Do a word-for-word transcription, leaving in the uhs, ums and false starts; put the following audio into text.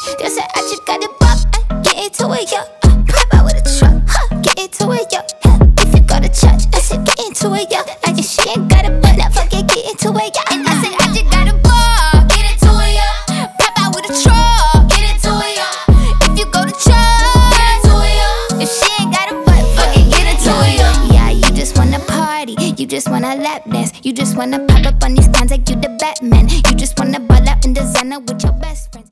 They say I just got a buck, uh, get into it, yo. Uh, pop out with a truck, huh? Get into it, yo. Huh? If you go to church, I said get into it, yo. I just she ain't got a butt, now forget get into it, yo. And I said I just got a buck, get into it, yo. Pop out with a truck, get into it, yo. If you go to church, get into it, yo. If she ain't got a butt, forget get into it, yo. Yeah, you just wanna party, you just wanna lap dance, you just wanna pop up on these cons like you the Batman. You just wanna ball out in designer with your best friends.